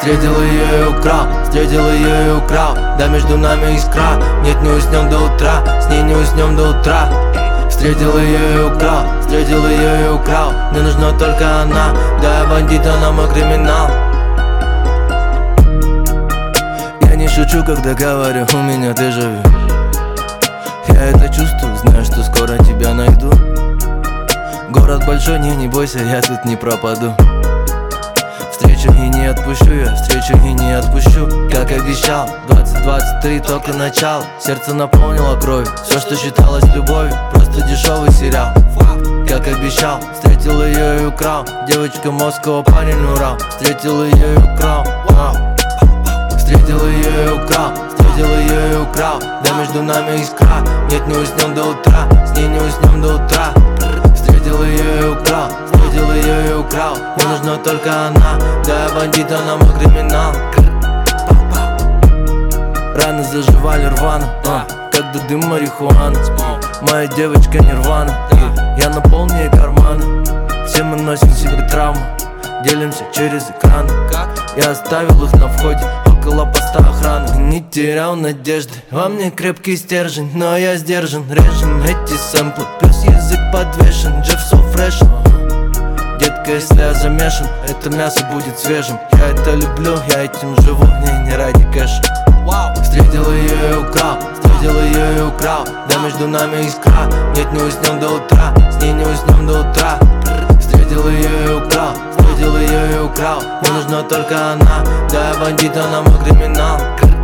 Встретил ее и украл, встретил ее и украл. Да между нами искра, нет, не уснем до утра, с ней не уснем до утра. Встретил ее и украл, встретил ее и украл. Мне нужна только она, да я бандит, она мой криминал. Я не шучу, когда говорю, у меня дежавю. Я это чувствую, знаю, что скоро тебя найду. Город большой, не бойся, я тут не пропаду. Встречу и не отпущу, я встречу и не отпущу. Как обещал, 2023 только начало. Сердце наполнило кровью, все, что считалось любовью, просто дешевый сериал. Как обещал, встретил ее и украл. Девочка Москва, парень Урал. Встретил ее и украл, встретил ее и украл, встретил ее и украл. Да между нами искра, нет, не уснем до утра, с ней не уснем до утра. Встретил ее и украл, встретил ее и украл. Мне нужна только она, да я бандит, она мой криминал. Раны заживали рвано, когда дым марихуаны. Моя девочка нирвана, я наполню ей карманы. Все мы носим в себе травму, делимся через экран. Я оставил их на входе, около поста охраны. Не терял надежды, во мне крепкий стержень, но я сдержан. Режем эти сэмплы, плюс язык подвешен. Джефф so fresh. Детка, если я замешан, это мясо будет свежим. Я это люблю, я этим живу, не ради кэша. Встретил ее и украл, встретил ее и украл. Да между нами искра, нет, не уснем до утра, с ней не уснем до утра. Встретил ее и украл, встретил ее и украл. Мне нужна только она, да я бандит, она мой криминал.